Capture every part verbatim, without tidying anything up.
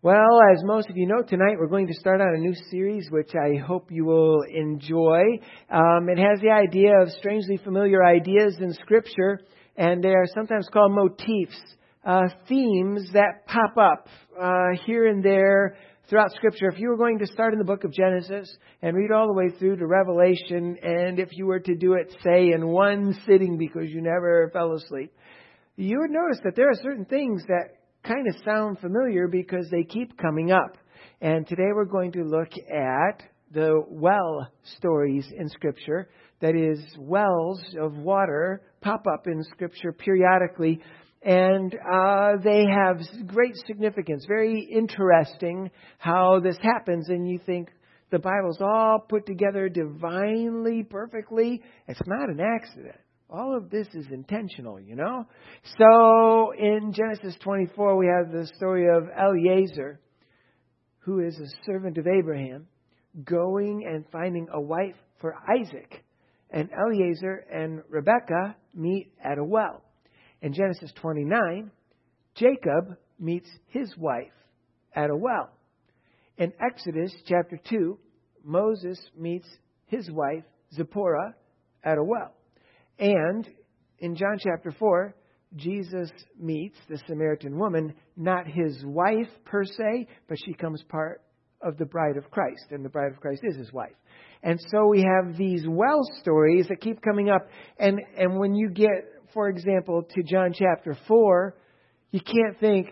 Well, as most of you know, tonight we're going to start on a new series, which I hope you will enjoy. Um, it has the idea of strangely familiar ideas in Scripture, and they are sometimes called motifs, uh, themes that pop up uh, here and there throughout Scripture. If you were going to start in the book of Genesis and read all the way through to Revelation, and if you were to do it, say, in one sitting because you never fell asleep, you would notice that there are certain things that kind of sound familiar because they keep coming up. And today we're going to look at the well stories in Scripture. That is, wells of water pop up in Scripture periodically. And uh, they have great significance. Very interesting how this happens. And you think the Bible's all put together divinely, perfectly. It's not an accident. All of this is intentional, you know. So in Genesis twenty-four, we have the story of Eliezer, who is a servant of Abraham, going and finding a wife for Isaac. And Eliezer and Rebekah meet at a well. In Genesis twenty-nine, Jacob meets his wife at a well. In Exodus chapter two, Moses meets his wife Zipporah at a well. And in John chapter four, Jesus meets the Samaritan woman, not his wife per se, but she comes part of the bride of Christ, and the bride of Christ is his wife. And so we have these well stories that keep coming up. And, and when you get, for example, to John chapter four, you can't think,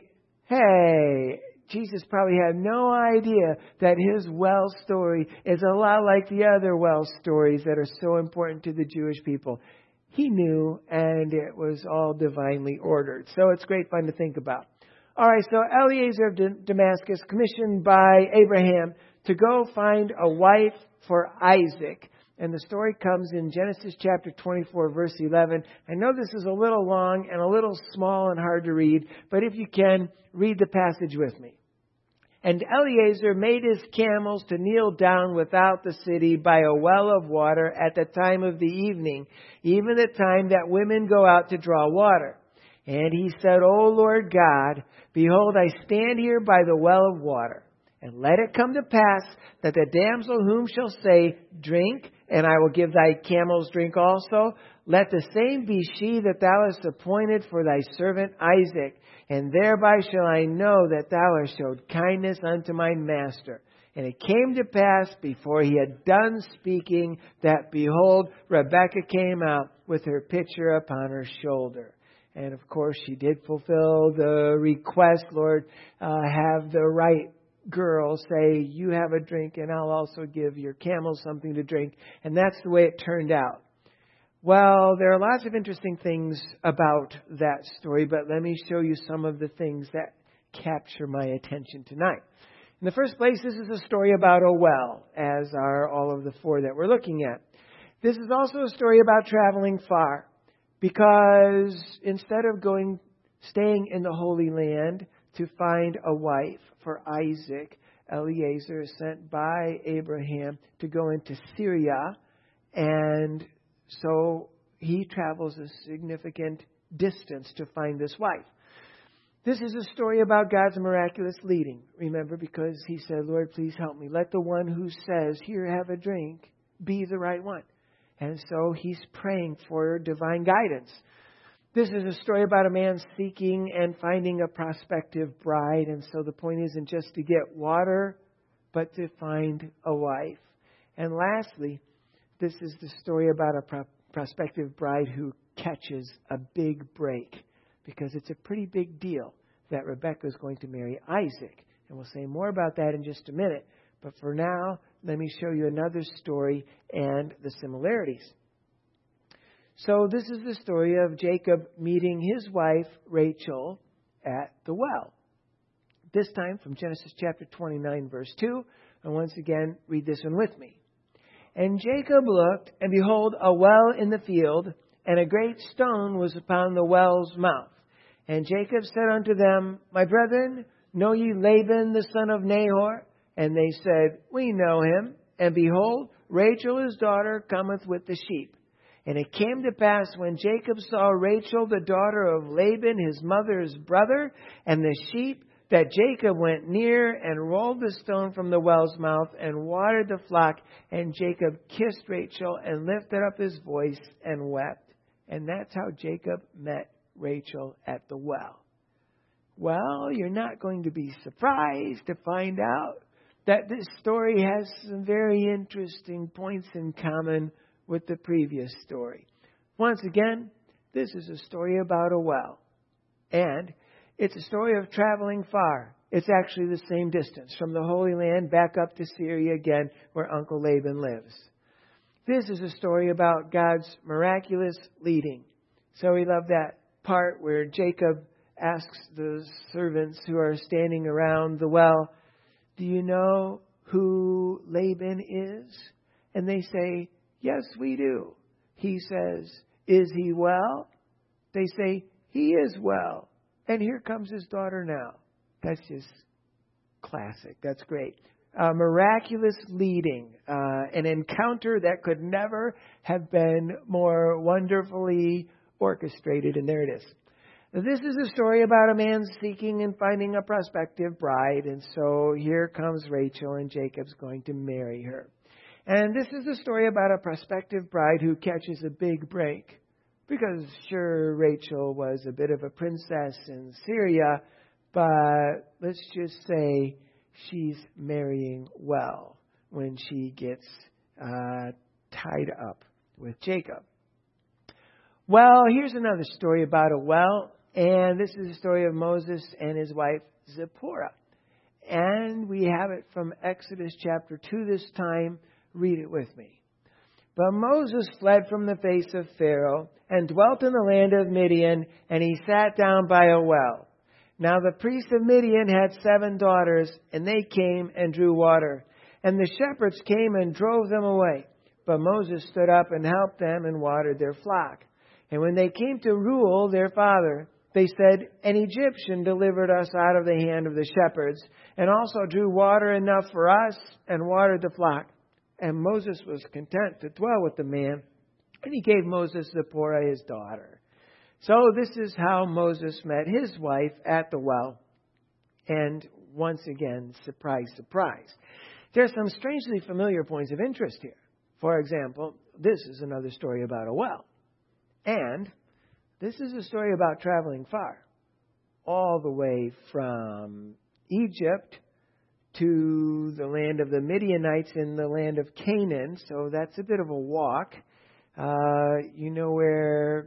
hey, Jesus probably had no idea that his well story is a lot like the other well stories that are so important to the Jewish people. He knew, and it was all divinely ordered. So it's great fun to think about. All right, so Eliezer of Damascus, commissioned by Abraham to go find a wife for Isaac. And the story comes in Genesis chapter twenty-four, verse eleven. I know this is a little long and a little small and hard to read, but if you can, read the passage with me. And Eliezer made his camels to kneel down without the city by a well of water at the time of the evening, even the time that women go out to draw water. And he said, O Lord God, behold, I stand here by the well of water. And let it come to pass that the damsel whom shall say, drink, and I will give thy camels drink also, let the same be she that thou hast appointed for thy servant Isaac. And thereby shall I know that thou hast showed kindness unto my master. And it came to pass, before he had done speaking, that, behold, Rebekah came out with her pitcher upon her shoulder. And, of course, she did fulfill the request, Lord, uh, have the right girl say, you have a drink, and I'll also give your camels something to drink. And that's the way it turned out. Well, there are lots of interesting things about that story, but let me show you some of the things that capture my attention tonight. In the first place, this is a story about a well, as are all of the four that we're looking at. This is also a story about traveling far, because instead of going, staying in the Holy Land to find a wife for Isaac, Eliezer is sent by Abraham to go into Syria, and so he travels a significant distance to find this wife. This is a story about God's miraculous leading. Remember, because he said, Lord, please help me. Let the one who says, here, have a drink, be the right one. And so he's praying for divine guidance. This is a story about a man seeking and finding a prospective bride. And so the point isn't just to get water, but to find a wife. And lastly, this is the story about a pro- prospective bride who catches a big break, because it's a pretty big deal that Rebekah is going to marry Isaac. And we'll say more about that in just a minute. But for now, let me show you another story and the similarities. So this is the story of Jacob meeting his wife, Rachel, at the well. This time from Genesis chapter twenty-nine, verse two. And once again, read this one with me. And Jacob looked, and behold, a well in the field, and a great stone was upon the well's mouth. And Jacob said unto them, My brethren, know ye Laban the son of Nahor? And they said, We know him. And behold, Rachel his daughter cometh with the sheep. And it came to pass, when Jacob saw Rachel the daughter of Laban his mother's brother, and the sheep, that Jacob went near and rolled the stone from the well's mouth and watered the flock. And Jacob kissed Rachel and lifted up his voice and wept. And that's how Jacob met Rachel at the well. Well, you're not going to be surprised to find out that this story has some very interesting points in common with the previous story. Once again, this is a story about a well. And it's a story of traveling far. It's actually the same distance from the Holy Land back up to Syria again, where Uncle Laban lives. This is a story about God's miraculous leading. So we love that part where Jacob asks the servants who are standing around the well, do you know who Laban is? And they say, yes, we do. He says, is he well? They say, he is well. And here comes his daughter now. That's just classic. That's great. A miraculous leading, uh, an encounter that could never have been more wonderfully orchestrated. And there it is. This is a story about a man seeking and finding a prospective bride. And so here comes Rachel, and Jacob's going to marry her. And this is a story about a prospective bride who catches a big break. Because sure, Rachel was a bit of a princess in Syria, but let's just say she's marrying well when she gets uh, tied up with Jacob. Well, here's another story about a well, and this is the story of Moses and his wife Zipporah. And we have it from Exodus chapter two this time. Read it with me. But Moses fled from the face of Pharaoh and dwelt in the land of Midian, and he sat down by a well. Now the priest of Midian had seven daughters, and they came and drew water. And the shepherds came and drove them away. But Moses stood up and helped them and watered their flock. And when they came to Reuel, their father, they said, an Egyptian delivered us out of the hand of the shepherds, and also drew water enough for us and watered the flock. And Moses was content to dwell with the man, and he gave Moses Zipporah his daughter. So this is how Moses met his wife at the well. And once again, surprise, surprise. There are some strangely familiar points of interest here. For example, this is another story about a well. And this is a story about traveling far, all the way from Egypt to the land of the Midianites in the land of Canaan. So that's a bit of a walk. Uh, you know where,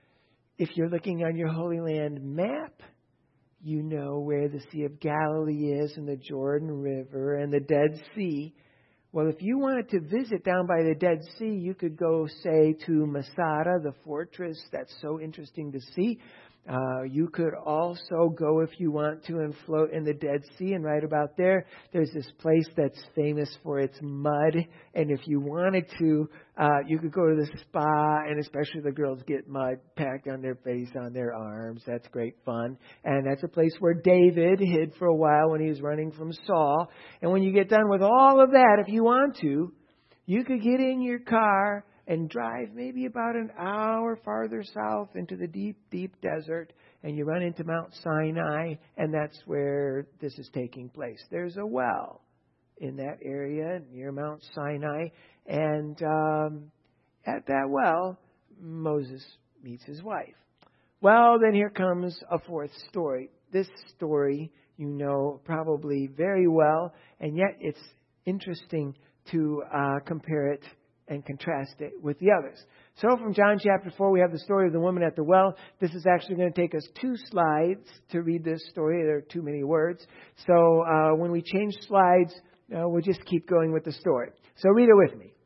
if you're looking on your Holy Land map, you know where the Sea of Galilee is and the Jordan River and the Dead Sea. Well, if you wanted to visit down by the Dead Sea, you could go, say, to Masada, the fortress. That's so interesting to see. Uh, you could also go, if you want to, and float in the Dead Sea. And right about there, there's this place that's famous for its mud. And if you wanted to, uh, you could go to the spa, and especially the girls get mud packed on their face, on their arms. That's great fun. And that's a place where David hid for a while when he was running from Saul. And when you get done with all of that, if you want to, you could get in your car and drive maybe about an hour farther south into the deep, deep desert, and you run into Mount Sinai, and that's where this is taking place. There's a well in that area near Mount Sinai, and um, at that well, Moses meets his wife. Well, then here comes a fourth story. This story you know probably very well, and yet it's interesting to uh, compare it and contrast it with the others. So from John chapter four, we have the story of the woman at the well. This is actually going to take us two slides to read this story. There are too many words. So uh, when we change slides, uh, we'll just keep going with the story. So read it with me.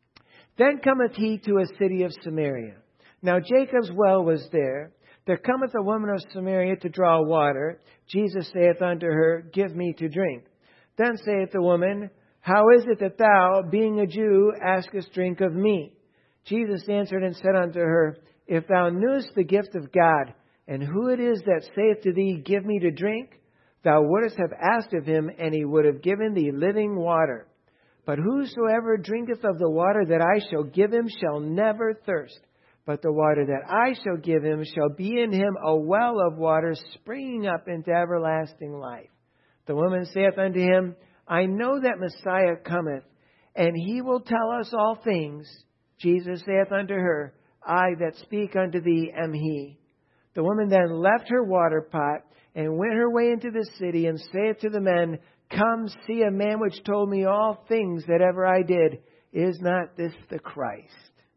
Then cometh he to a city of Samaria. Now Jacob's well was there. There cometh a woman of Samaria to draw water. Jesus saith unto her, give me to drink. Then saith the woman, how is it that thou, being a Jew, askest drink of me? Jesus answered and said unto her, if thou knewest the gift of God, and who it is that saith to thee, give me to drink, thou wouldest have asked of him, and he would have given thee living water. But whosoever drinketh of the water that I shall give him shall never thirst. But the water that I shall give him shall be in him a well of water springing up into everlasting life. The woman saith unto him, I know that Messiah cometh, and he will tell us all things. Jesus saith unto her, I that speak unto thee am he. The woman then left her water pot, and went her way into the city, and saith to the men, Come, see a man which told me all things that ever I did. Is not this the Christ?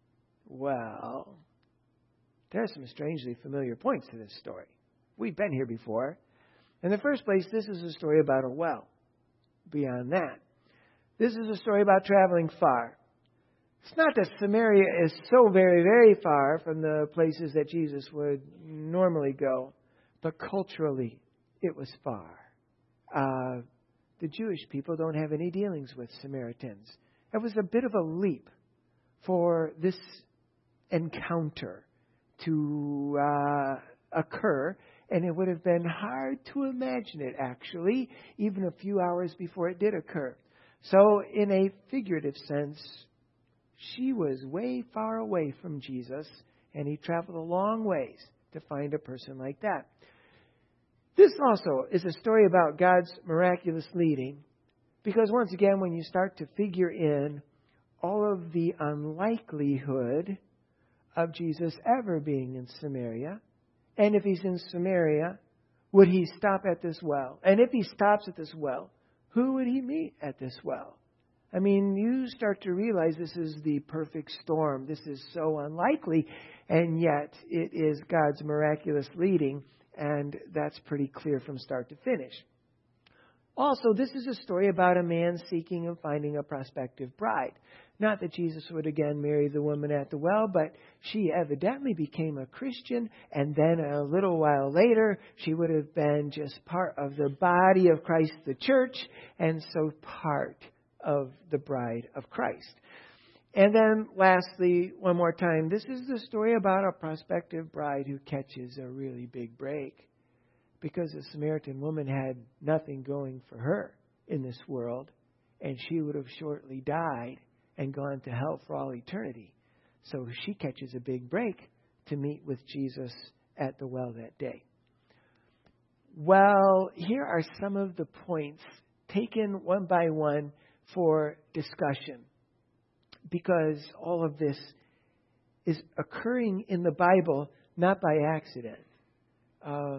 Well, there are some strangely familiar points to this story. We've been here before. In the first place, this is a story about a well. Beyond that, this is a story about traveling far. It's not that Samaria is so very, very far from the places that Jesus would normally go, but culturally, it was far. Uh, the Jewish people don't have any dealings with Samaritans. It was a bit of a leap for this encounter to uh, occur, and it would have been hard to imagine it, actually, even a few hours before it did occur. So, in a figurative sense, she was way far away from Jesus, and he traveled a long ways to find a person like that. This also is a story about God's miraculous leading, because once again, when you start to figure in all of the unlikelihood of Jesus ever being in Samaria, and if he's in Samaria, would he stop at this well? And if he stops at this well, who would he meet at this well? I mean, you start to realize this is the perfect storm. This is so unlikely, and yet it is God's miraculous leading, and that's pretty clear from start to finish. Also, this is a story about a man seeking and finding a prospective bride. Not that Jesus would again marry the woman at the well, but she evidently became a Christian, and then a little while later, she would have been just part of the body of Christ, the church, and so part of the bride of Christ. And then lastly, one more time, this is the story about a prospective bride who catches a really big break, because the Samaritan woman had nothing going for her in this world, and she would have shortly died and gone to hell for all eternity. So she catches a big break to meet with Jesus at the well that day. Well, here are some of the points taken one by one for discussion, because all of this is occurring in the Bible not by accident. Uh,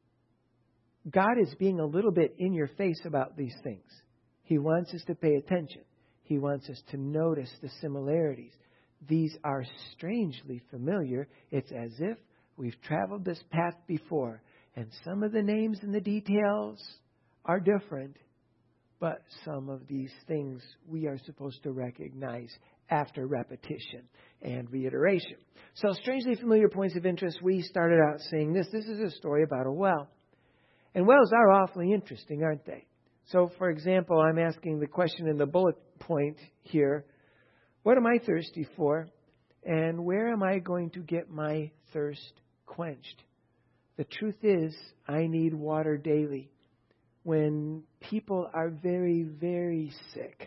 God is being a little bit in your face about these things. He wants us to pay attention. He wants us to notice the similarities. These are strangely familiar. It's as if we've traveled this path before, and some of the names and the details are different, but some of these things we are supposed to recognize after repetition and reiteration. So, strangely familiar points of interest. We started out saying this. This is a story about a well. And wells are awfully interesting, aren't they? So, for example, I'm asking the question in the bullet point here, what am I thirsty for? And where am I going to get my thirst quenched? The truth is, I need water daily. When people are very, very sick,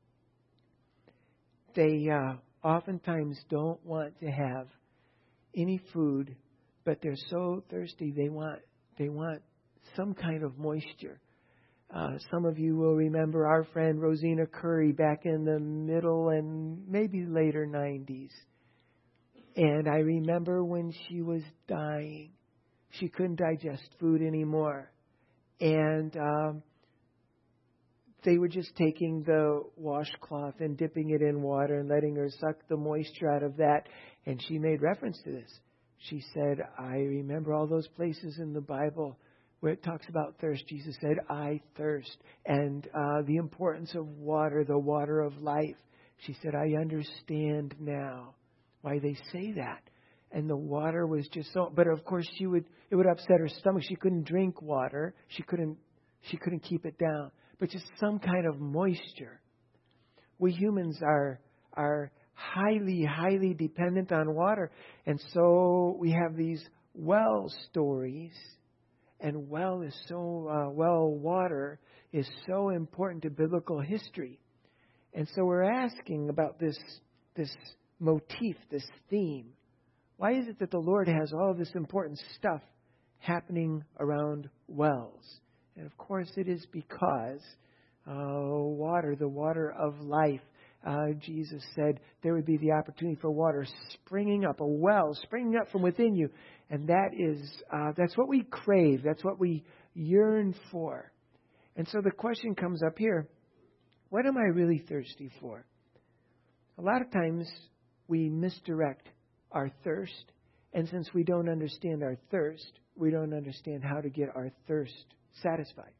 they uh, oftentimes don't want to have any food, but they're so thirsty they want they want some kind of moisture. Uh, some of you will remember our friend Rosina Curry back in the middle and maybe later nineties. And I remember when she was dying, she couldn't digest food anymore. And um, they were just taking the washcloth and dipping it in water and letting her suck the moisture out of that. And she made reference to this. She said, I remember all those places in the Bible where it talks about thirst. Jesus said, I thirst. And uh, the importance of water, the water of life. She said, I understand now why they say that. And the water was just so, but of course she would, it would upset her stomach. She couldn't drink water. She couldn't, she couldn't keep it down. But just some kind of moisture. We humans are, are highly, highly dependent on water. And so we have these well stories. And well is so, uh, well water is so important to biblical history. And so we're asking about this, this motif, this theme. Why is it that the Lord has all of this important stuff happening around wells? And of course it is because uh, water, the water of life, uh, Jesus said there would be the opportunity for water springing up, a well springing up from within you. And that is, uh, that's what we crave. That's what we yearn for. And so the question comes up here, what am I really thirsty for? A lot of times we misdirect our thirst. And since we don't understand our thirst, we don't understand how to get our thirst satisfied.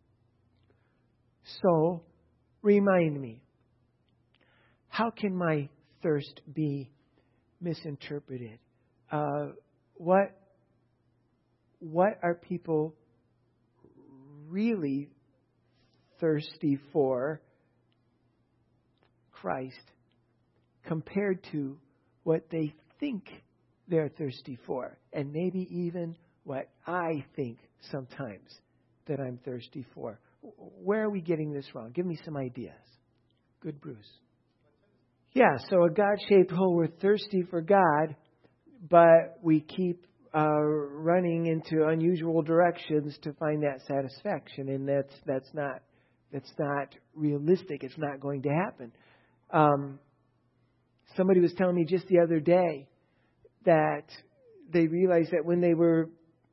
So, remind me, how can my thirst be misinterpreted? Uh, what, what are people really thirsty for? Christ, compared to what they think they're thirsty for, and maybe even what I think sometimes that I'm thirsty for. Where are we getting this wrong? Give me some ideas. Good, Bruce. Yeah, so a God-shaped hole, we're thirsty for God, but we keep uh, running into unusual directions to find that satisfaction, and that's that's not that's not realistic. It's not going to happen. Um, somebody was telling me just the other day that they realized that when they were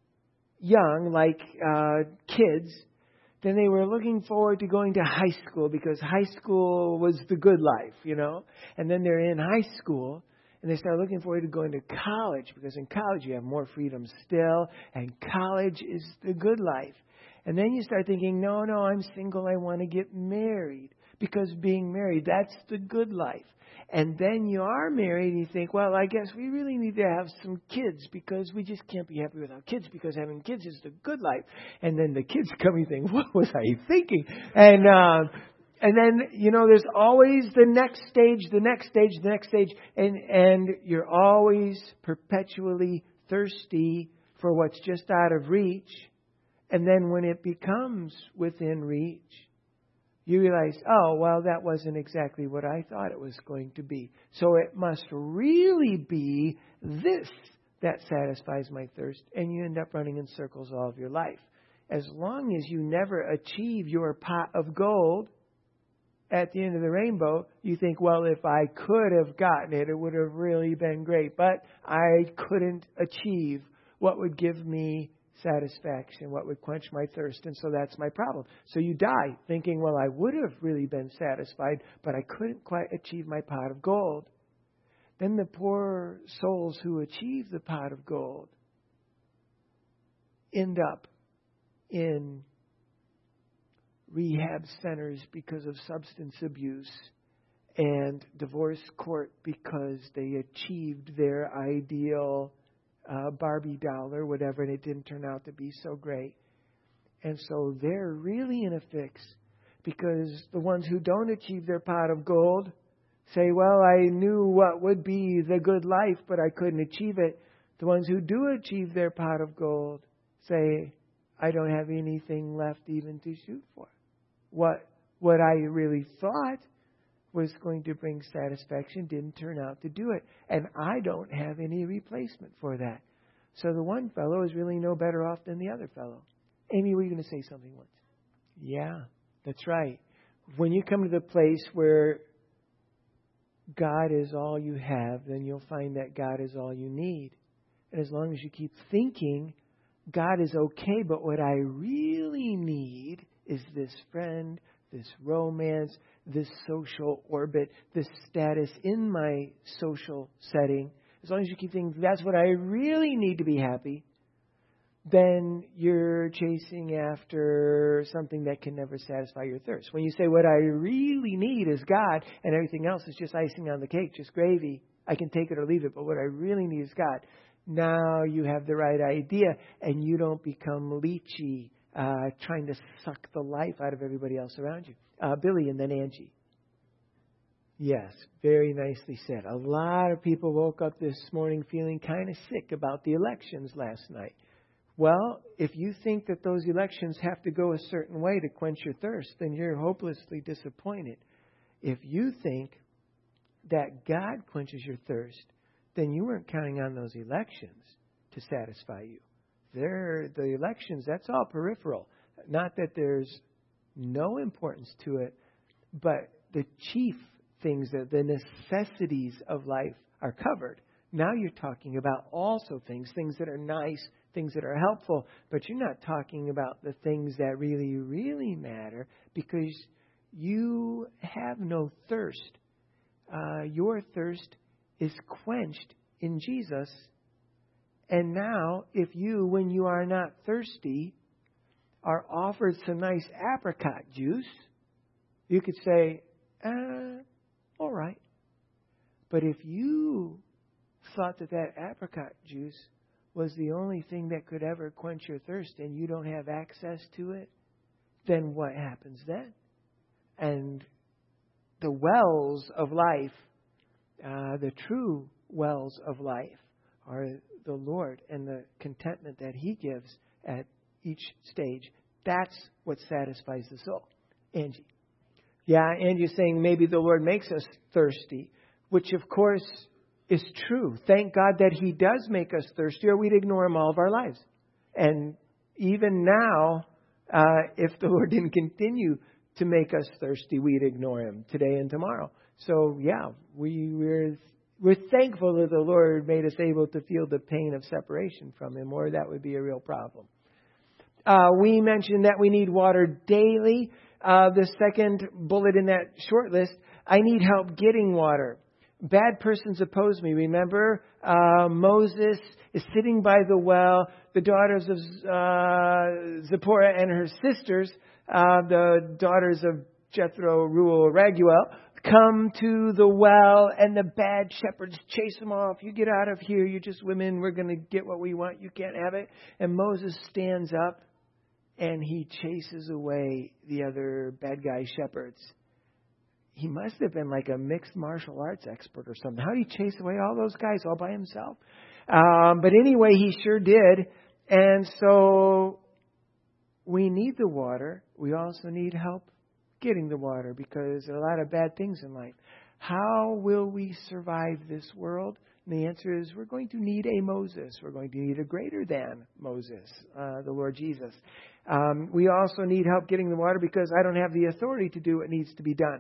young, like uh, kids, then they were looking forward to going to high school because high school was the good life, you know. And then they're in high school and they start looking forward to going to college because in college you have more freedom still and college is the good life. And then you start thinking, no, no, I'm single. I want to get married because being married, that's the good life. And then you are married and you think, well, I guess we really need to have some kids because we just can't be happy without kids because having kids is the good life. And then the kids come and you think, what was I thinking? And, uh, and then, you know, there's always the next stage, the next stage, the next stage. And, and you're always perpetually thirsty for what's just out of reach. And then when it becomes within reach, you realize, oh, well, that wasn't exactly what I thought it was going to be. So it must really be this that satisfies my thirst. And you end up running in circles all of your life. As long as you never achieve your pot of gold at the end of the rainbow, you think, well, if I could have gotten it, it would have really been great. But I couldn't achieve what would give me satisfaction, what would quench my thirst, and so that's my problem. So you die thinking, well, I would have really been satisfied, but I couldn't quite achieve my pot of gold. Then the poor souls who achieve the pot of gold end up in rehab centers because of substance abuse and divorce court because they achieved their ideal Uh, Barbie doll or whatever, and it didn't turn out to be so great. And so they're really in a fix because the ones who don't achieve their pot of gold say, well, I knew what would be the good life, but I couldn't achieve it. The ones who do achieve their pot of gold say, I don't have anything left even to shoot for. What, what I really thought was going to bring satisfaction didn't turn out to do it. And I don't have any replacement for that. So the one fellow is really no better off than the other fellow. Amy, were you going to say something once? Yeah, that's right. When you come to the place where God is all you have, then you'll find that God is all you need. And as long as you keep thinking, God is okay, but what I really need is this friend, this romance, this social orbit, this status in my social setting, as long as you keep thinking that's what I really need to be happy, then you're chasing after something that can never satisfy your thirst. When you say what I really need is God and everything else is just icing on the cake, just gravy, I can take it or leave it, but what I really need is God. Now you have the right idea and you don't become leechy, Uh, trying to suck the life out of everybody else around you. Uh, Billy and then Angie. Yes, very nicely said. A lot of people woke up this morning feeling kind of sick about the elections last night. Well, if you think that those elections have to go a certain way to quench your thirst, then you're hopelessly disappointed. If you think that God quenches your thirst, then you weren't counting on those elections to satisfy you. They're, the elections, that's all peripheral. Not that there's no importance to it, but the chief things, that the necessities of life are covered. Now you're talking about also things, things that are nice, things that are helpful, but you're not talking about the things that really, really matter, because you have no thirst. Uh, your thirst is quenched in Jesus. And now, if you, when you are not thirsty, are offered some nice apricot juice, you could say, uh, all right. But if you thought that that apricot juice was the only thing that could ever quench your thirst and you don't have access to it, then what happens then? And the wells of life, uh, the true wells of life, are the Lord and the contentment that He gives at each stage. That's what satisfies the soul. Angie. Yeah, Angie's saying maybe the Lord makes us thirsty, which of course is true. Thank God that He does make us thirsty, or we'd ignore Him all of our lives. And even now, uh, if the Lord didn't continue to make us thirsty, we'd ignore Him today and tomorrow. So yeah, we, we're we're thankful that the Lord made us able to feel the pain of separation from Him, or that would be a real problem. Uh, we mentioned that we need water daily. Uh, the second bullet in that short list, I need help getting water. Bad persons oppose me. Remember, uh, Moses is sitting by the well. The daughters of uh, Zipporah and her sisters, uh, the daughters of Jethro, Ruel, Raguel, come to the well, and the bad shepherds chase them off. You get out of here. You're just women. We're going to get what we want. You can't have it. And Moses stands up, and he chases away the other bad guy shepherds. He must have been like a mixed martial arts expert or something. How did he chase away all those guys all by himself? Um, but anyway, he sure did. And so we need the water. We also need help getting the water, because there are a lot of bad things in life. How will we survive this world? And the answer is, we're going to need a Moses. We're going to need a greater than Moses, uh, the Lord Jesus. Um, we also need help getting the water because I don't have the authority to do what needs to be done.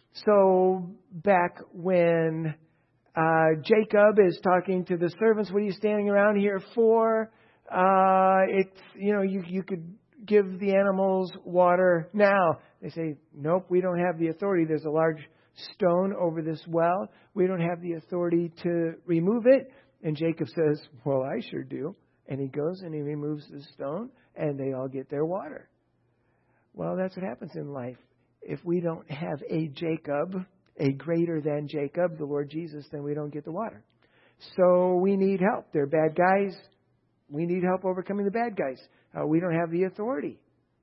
So back when uh, Jacob is talking to the servants, what are you standing around here for? Uh, it's, you know, you, you could give the animals water now. They say, nope, we don't have the authority. There's a large stone over this well. We don't have the authority to remove it. And Jacob says, well, I sure do. And he goes and he removes the stone, and they all get their water. Well, that's what happens in life. If we don't have a Jacob, a greater than Jacob, the Lord Jesus, then we don't get the water. So we need help. They're bad guys. We need help overcoming the bad guys. Uh, we don't have the authority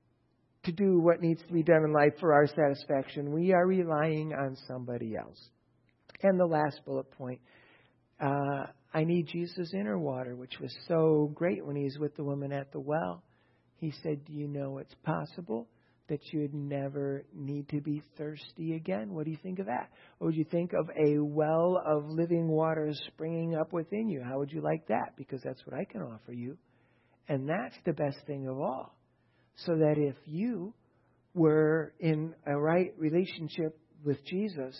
to do what needs to be done in life for our satisfaction. We are relying on somebody else. And the last bullet point, uh, I need Jesus' inner water, which was so great when he's with the woman at the well. He said, do you know it's possible that you'd never need to be thirsty again? What do you think of that? What would you think of a well of living water springing up within you? How would you like that? Because that's what I can offer you. And that's the best thing of all. So that if you were in a right relationship with Jesus,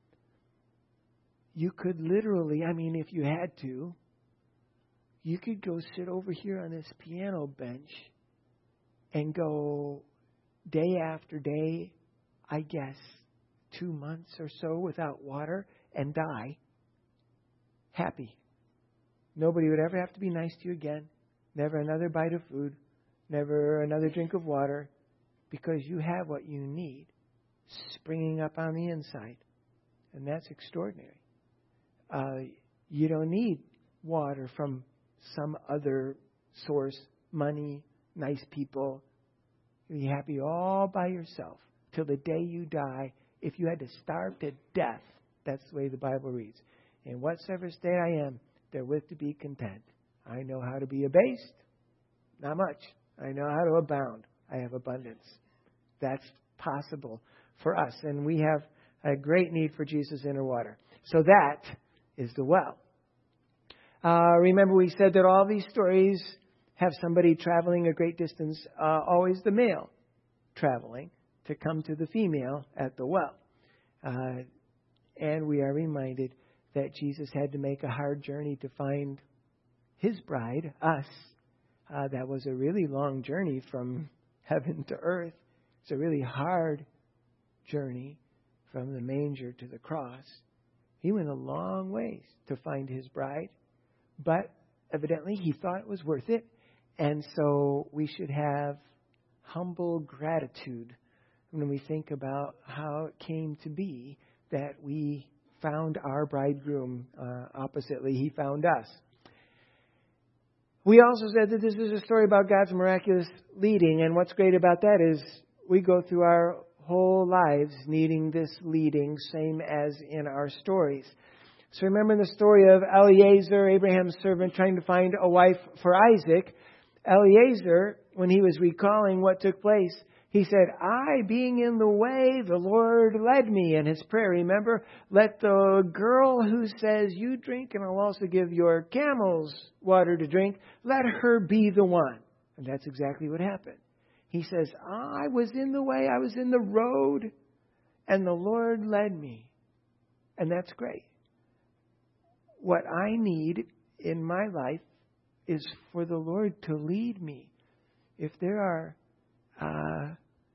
you could literally, I mean, if you had to, you could go sit over here on this piano bench and go day after day, I guess, two months or so without water and die happy. Nobody would ever have to be nice to you again. Never another bite of food. Never another drink of water. Because you have what you need springing up on the inside. And that's extraordinary. Uh, you don't need water from some other source, money, nice people. You'll be happy all by yourself till the day you die. If you had to starve to death, that's the way the Bible reads. In whatsoever state I am, therewith to be content. I know how to be abased. Not much. I know how to abound. I have abundance. That's possible for us. And we have a great need for Jesus' inner water. So that is the well. Uh, remember we said that all these stories have somebody traveling a great distance, uh, always the male traveling, to come to the female at the well. Uh, and we are reminded that Jesus had to make a hard journey to find His bride, us. Uh, that was a really long journey from heaven to earth. It's a really hard journey from the manger to the cross. He went a long ways to find His bride, but evidently He thought it was worth it. And so we should have humble gratitude when we think about how it came to be that we found our bridegroom. Uh, oppositely, He found us. We also said that this is a story about God's miraculous leading. And what's great about that is we go through our whole lives needing this leading, same as in our stories. So remember the story of Eliezer, Abraham's servant, trying to find a wife for Isaac. Eliezer, when he was recalling what took place, he said, I, being in the way, the Lord led me. And his prayer, remember, let the girl who says, you drink and I'll also give your camels water to drink, let her be the one. And that's exactly what happened. He says, I was in the way, I was in the road, and the Lord led me. And that's great. What I need in my life is for the Lord to lead me. If there are uh,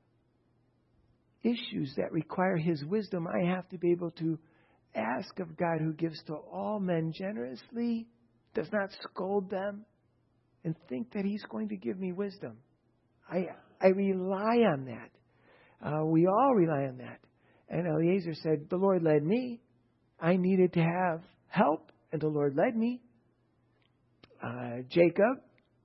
issues that require His wisdom, I have to be able to ask of God, who gives to all men generously, does not scold them, and think that He's going to give me wisdom. I I rely on that. Uh, we all rely on that. And Eliezer said, the Lord led me. I needed to have help, and the Lord led me. Uh, Jacob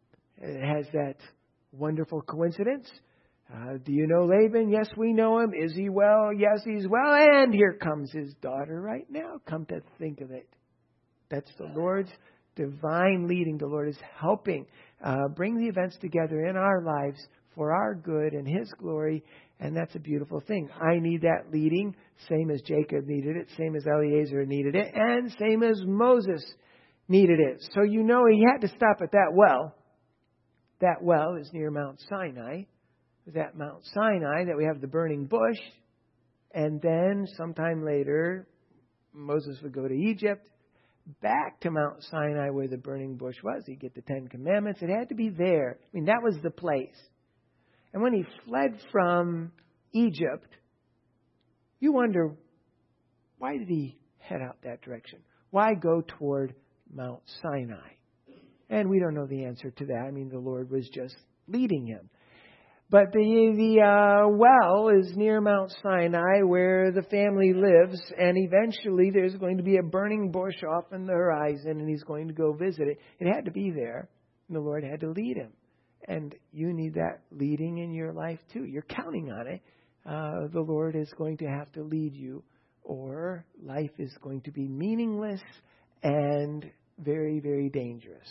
has that wonderful coincidence. Uh, do you know Laban? Yes, we know him. Is he well? Yes, he's well. And here comes his daughter right now. Come to think of it. That's the Lord's divine leading. The Lord is helping uh, bring the events together in our lives for our good and His glory. And that's a beautiful thing. I need that leading, same as Jacob needed it, same as Eliezer needed it, and same as Moses needed it. So you know he had to stop at that well. That well is near Mount Sinai. It was at Mount Sinai that we have the burning bush. And then sometime later, Moses would go to Egypt, back to Mount Sinai where the burning bush was. He'd get the Ten Commandments. It had to be there. I mean, that was the place. And when he fled from Egypt, you wonder, why did he head out that direction? Why go toward Mount Sinai? And we don't know the answer to that. I mean, the Lord was just leading him. But the the uh, well is near Mount Sinai where the family lives, and eventually there's going to be a burning bush off in the horizon, and he's going to go visit it. It had to be there, and the Lord had to lead him. And you need that leading in your life too. You're counting on it. Uh, the Lord is going to have to lead you, or life is going to be meaningless and very, very dangerous.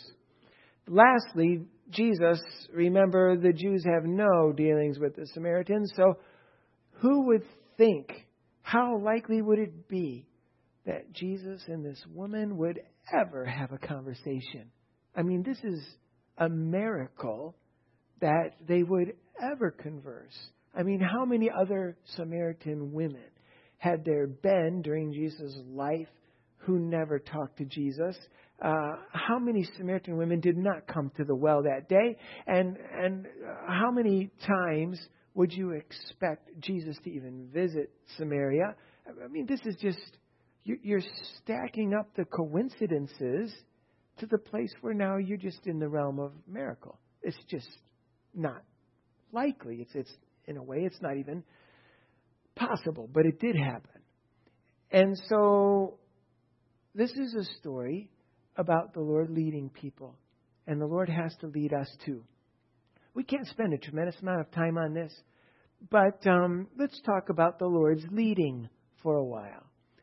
Lastly, Jesus, remember, the Jews have no dealings with the Samaritans. So who would think, how likely would it be that Jesus and this woman would ever have a conversation? I mean, this is a miracle that they would ever converse. I mean, how many other Samaritan women had there been during Jesus' life who never talked to Jesus? Uh, how many Samaritan women did not come to the well that day? And and how many times would you expect Jesus to even visit Samaria? I mean, this is just, you're stacking up the coincidences to the place where now you're just in the realm of miracle. It's just not likely. It's it's in a way, it's not even possible, but it did happen. And so this is a story about the Lord leading people. And the Lord has to lead us too. We can't spend a tremendous amount of time on this, but um, let's talk about the Lord's leading for a while.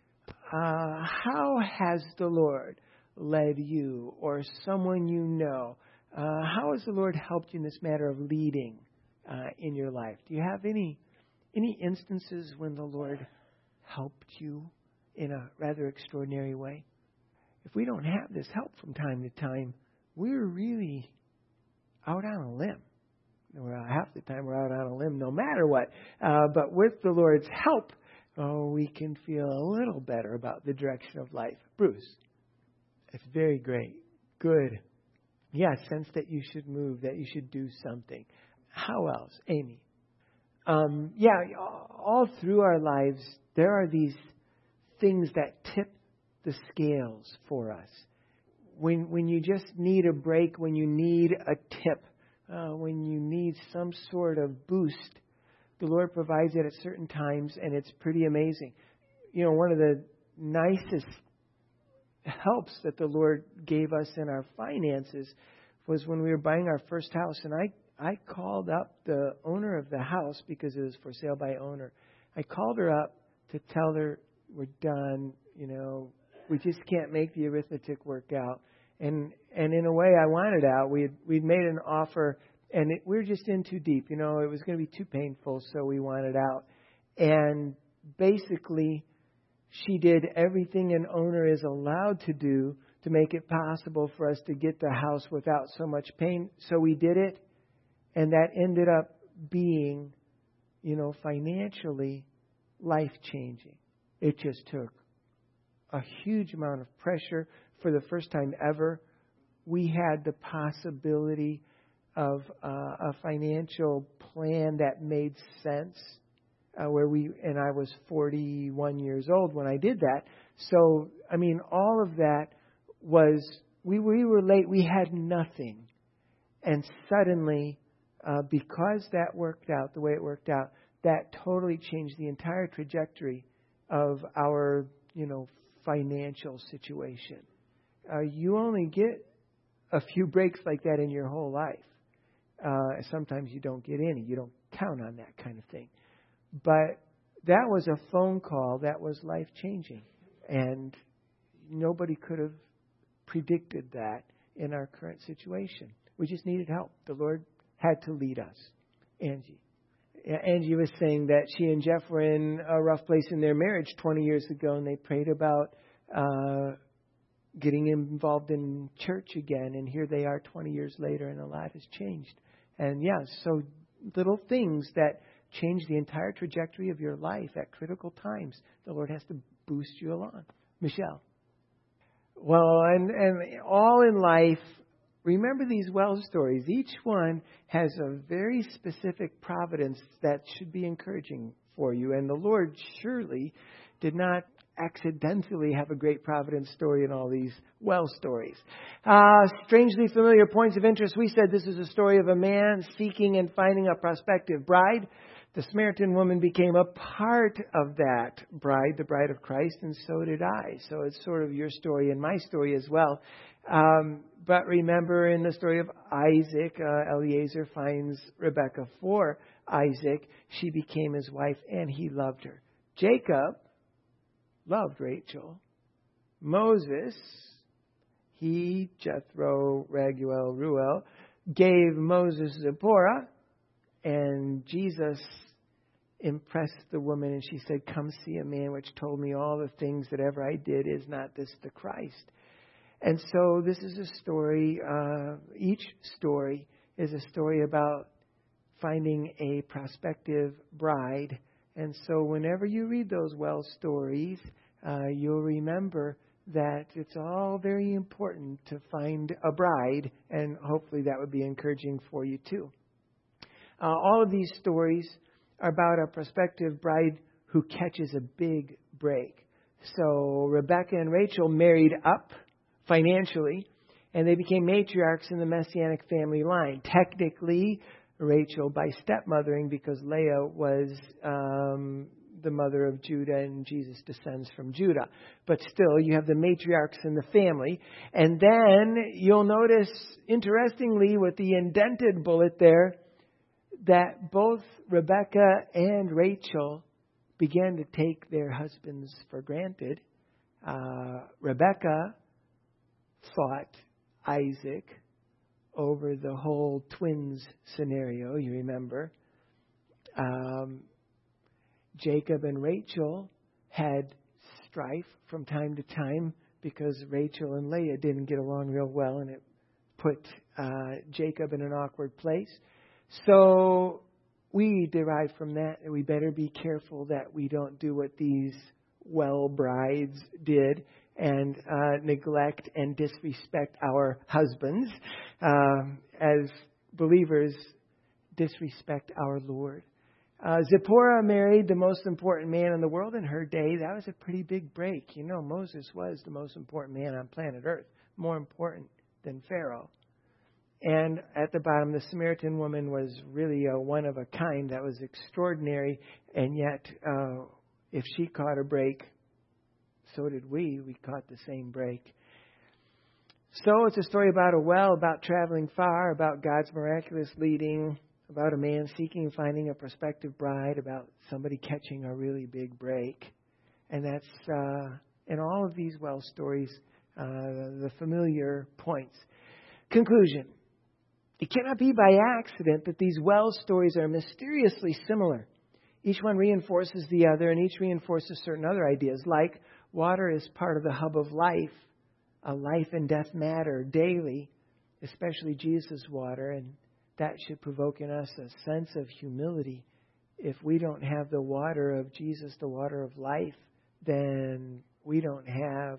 Uh, how has the Lord led you or someone you know? Uh, how has the Lord helped you in this matter of leading uh, in your life? Do you have any any instances when the Lord helped you in a rather extraordinary way? if we don't have this help from time to time, we're really out on a limb. Well, half the time we're out on a limb no matter what. Uh, but with the Lord's help, oh, we can feel a little better about the direction of life. Bruce, it's very great. Good. Yeah, sense that you should move, that you should do something. How else? Amy. Um, yeah, all through our lives, there are these things that tip the scales for us. When when you just need a break, when you need a tip, uh, when you need some sort of boost, the Lord provides it at certain times, and it's pretty amazing. You know, one of the nicest helps that the Lord gave us in our finances was when we were buying our first house, and I, I called up the owner of the house because it was for sale by owner. I called her up to tell her we're done, you know, we just can't make the arithmetic work out. And and in a way, I wanted out. We had, we'd made an offer, and it, we were just in too deep. You know, it was going to be too painful, so we wanted out. And basically, she did everything an owner is allowed to do to make it possible for us to get the house without so much pain. So we did it, and that ended up being, you know, financially life-changing. It just took a huge amount of pressure. For the first time ever, we had the possibility of uh, a financial plan that made sense. Uh, where we and I was forty-one years old when I did that. So I mean, all of that was we we were late. We had nothing, and suddenly, uh, because that worked out the way it worked out, that totally changed the entire trajectory of our you know financial situation. Uh, you only get a few breaks like that in your whole life. Uh, sometimes you don't get any. You don't count on that kind of thing. But that was a phone call that was life-changing. And nobody could have predicted that in our current situation. We just needed help. The Lord had to lead us. Angie. Yeah, Angie was saying that she and Jeff were in a rough place in their marriage twenty years ago, and they prayed about uh, getting involved in church again. And here they are twenty years later, and a lot has changed. And yeah, so little things that change the entire trajectory of your life at critical times. The Lord has to boost you along. Michelle. Well, and, and all in life, remember these well stories. Each one has a very specific providence that should be encouraging for you. And the Lord surely did not accidentally have a great providence story in all these well stories. Uh, strangely familiar points of interest. We said this is a story of a man seeking and finding a prospective bride. The Samaritan woman became a part of that bride, the bride of Christ, and so did I. So it's sort of your story and my story as well. Um, but remember in the story of Isaac, uh, Eliezer finds Rebekah for Isaac. She became his wife and he loved her. Jacob loved Rachel. Moses, he, Jethro, Raguel, Ruel, gave Moses Zipporah. And Jesus impressed the woman, and she said, "Come see a man which told me all the things that ever I did. Is not this the Christ?" And so this is a story, uh, each story is a story about finding a prospective bride. And so whenever you read those well stories, uh, you'll remember that it's all very important to find a bride, and hopefully that would be encouraging for you too. Uh, all of these stories are about a prospective bride who catches a big break. So Rebekah and Rachel married up financially, and they became matriarchs in the Messianic family line. Technically, Rachel by stepmothering, because Leah was um, the mother of Judah, and Jesus descends from Judah. But still, you have the matriarchs in the family. And then you'll notice, interestingly, with the indented bullet there, that both Rebekah and Rachel began to take their husbands for granted. Uh, Rebekah fought Isaac over the whole twins scenario, you remember. Um, Jacob and Rachel had strife from time to time because Rachel and Leah didn't get along real well, and it put uh, Jacob in an awkward place. So we derive from that that we better be careful that we don't do what these well brides did and uh, neglect and disrespect our husbands. Um, as believers, disrespect our Lord. Uh, Zipporah married the most important man in the world in her day. That was a pretty big break. You know, Moses was the most important man on planet Earth, more important than Pharaoh. And at the bottom, the Samaritan woman was really a one of a kind that was extraordinary. And yet, uh, if she caught a break, so did we. We caught the same break. So it's a story about a well, about traveling far, about God's miraculous leading, about a man seeking and finding a prospective bride, about somebody catching a really big break. And that's, uh, in all of these well stories, uh, the familiar points. Conclusion. It cannot be by accident that these well stories are mysteriously similar. Each one reinforces the other, and each reinforces certain other ideas, like water is part of the hub of life. A life and death matter daily, especially Jesus' water, and that should provoke in us a sense of humility. If we don't have the water of Jesus, the water of life, then we don't have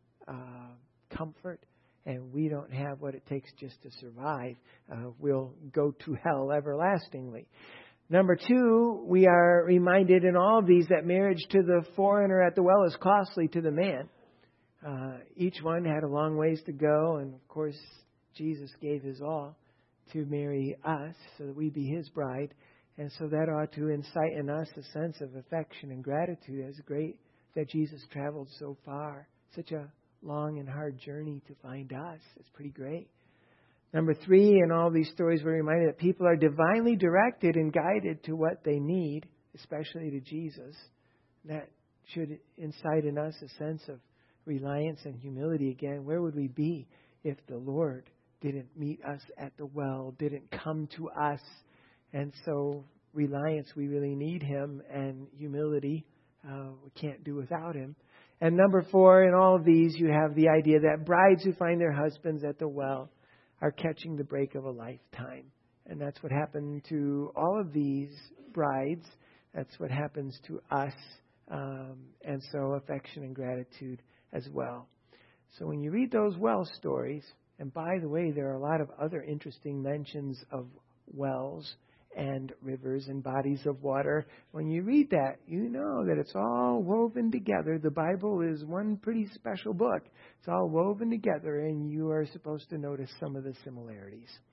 uh, comfort, and we don't have what it takes just to survive. Uh, we'll go to hell everlastingly. Number two, we are reminded in all of these that marriage to the foreigner at the well is costly to the man. Uh, each one had a long ways to go, and of course, Jesus gave his all to marry us so that we be his bride. And so that ought to incite in us a sense of affection and gratitude. It's great that Jesus traveled so far, such a long and hard journey to find us. It's pretty great. Number three, in all these stories, we're reminded that people are divinely directed and guided to what they need, especially to Jesus. That should incite in us a sense of reliance and humility again. Where would we be if the Lord didn't meet us at the well, didn't come to us? And so reliance, we really need him, and humility, uh, we can't do without him. And number four, in all of these, you have the idea that brides who find their husbands at the well are catching the break of a lifetime. And that's what happened to all of these brides. That's what happens to us. Um, and so affection and gratitude as well. So when you read those well stories, and by the way, there are a lot of other interesting mentions of wells and rivers and bodies of water. When you read that, you know that it's all woven together. The Bible is one pretty special book. It's all woven together, and you are supposed to notice some of the similarities.